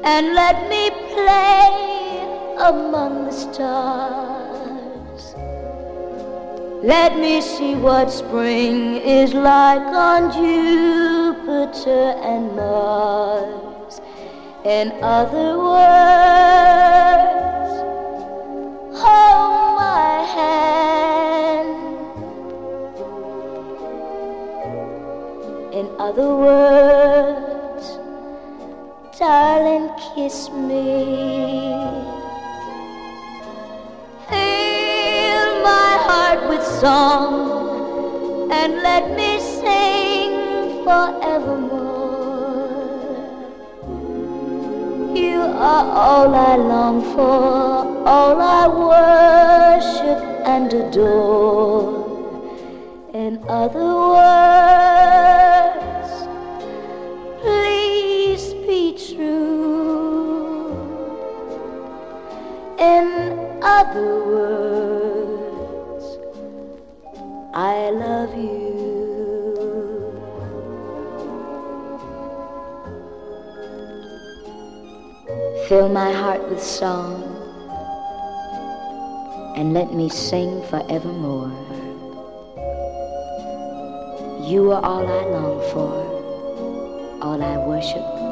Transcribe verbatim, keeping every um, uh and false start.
and let me play among the stars. Let me see what spring is like on Jupiter and Mars. In other words, hold my hand. In other words, darling, kiss me. Fill my heart with song and let me sing forevermore. You are all I long for, all I worship and adore. In other words, please be true. In other words, I love you. Fill my heart with song and let me sing forevermore. You are all I long for, all I worship